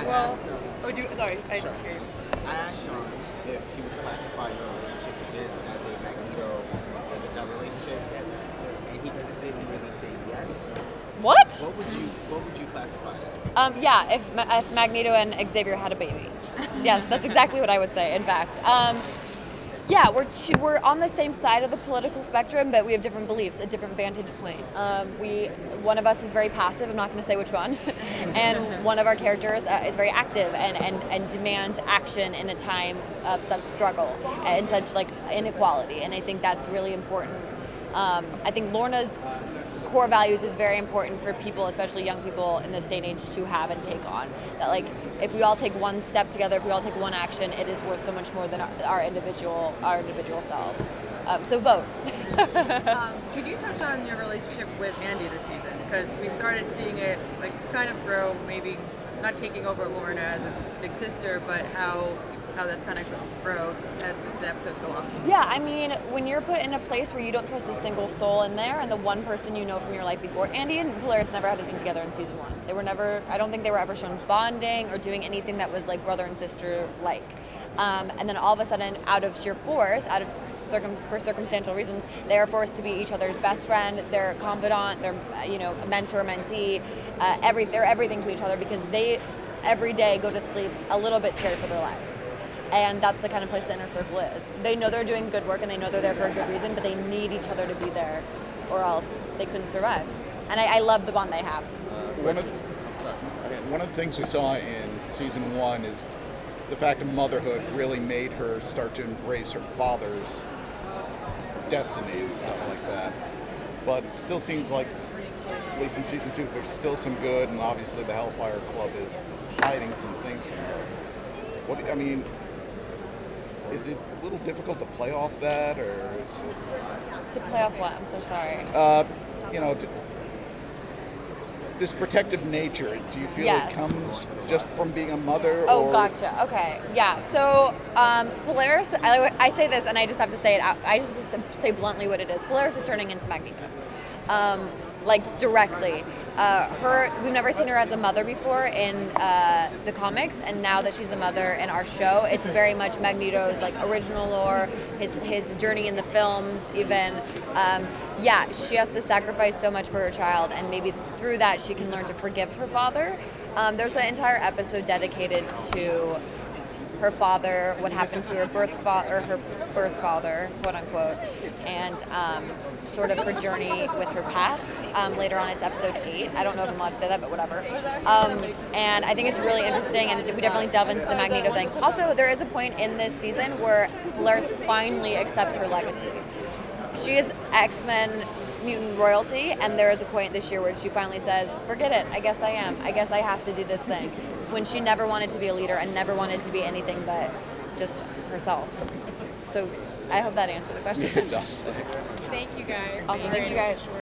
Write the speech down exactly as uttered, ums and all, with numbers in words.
well, asked, uh, oh, do you, sorry, I Sure. didn't hear you. I asked Sean if he would classify your relationship with Vince as a Magneto Xavier type relationship, and he didn't really say yes. What? What would you What would you classify it as? Um, yeah, if, Ma- if Magneto and Xavier had a baby. Yes, that's exactly what I would say, in fact. Um, yeah, we're two, we're on the same side of the political spectrum, but we have different beliefs, a different vantage point. Um, we one of us is very passive. I'm not going to say which one, and one of our characters uh, is very active and, and, and demands action in a time of such struggle and such like inequality. And I think that's really important. Um, I think Lorna's core values is very important for people, especially young people in this day and age, to have and take on. That like, if we all take one step together, if we all take one action, it is worth so much more than our, our individual our individual selves. Um, so vote. Um, could you touch on your relationship with Andy this season? Because we started seeing it like kind of grow, maybe not taking over Lorna as a big sister, but how how that's kind of grown as the episodes go on. Yeah, I mean, when you're put in a place where you don't trust a single soul in there, and the one person you know from your life before, Andy and Polaris never had a scene together in season one. They were never, I don't think they were ever shown bonding or doing anything that was like brother and sister like. Um, and then all of a sudden, out of sheer force, out of circum for circumstantial reasons, they are forced to be each other's best friend, their confidant, their you know mentor, mentee, uh, every they're everything to each other because they every day go to sleep a little bit scared for their lives. And that's the kind of place the inner circle is. They know they're doing good work and they know they're there for a good reason, but they need each other to be there or else they couldn't survive. And I, I love the bond they have. Uh, one, of, one of the things we saw in season one is the fact of motherhood really made her start to embrace her father's destiny and stuff like that. But it still seems like, at least in season two, there's still some good, and obviously the Hellfire Club is hiding some things from her. What I mean, is it a little difficult to play off that, or is it... To play off what? I'm so sorry. Uh, you know, to, this protective nature, do you feel Yes. it comes just from being a mother? Oh, or... gotcha. Okay. Yeah. So, um, Polaris, I, I say this and I just have to say it out. I just have to say bluntly what it is. Polaris is turning into Magneto. Um, like directly. Uh, her, we've never seen her as a mother before in uh, the comics, and now that she's a mother in our show, it's very much Magneto's like original lore, his his journey in the films, even. Um, yeah, she has to sacrifice so much for her child, and maybe through that she can learn to forgive her father. Um, there's an entire episode dedicated to her father, what happened to her birth father, or her birth father, quote unquote, and um, sort of her journey with her past. Um, later on, it's episode eight. I don't know if I'm allowed to say that, but whatever. Um, and I think it's really interesting, and we definitely delve into the Magneto thing. Also, there is a point in this season where Polaris finally accepts her legacy. She is X-Men mutant royalty, and there is a point this year where she finally says, forget it, I guess I am. I guess I have to do this thing. When she never wanted to be a leader and never wanted to be anything but just herself. So I hope that answered the question. It does. Thank you guys. Awesome. Thank you guys.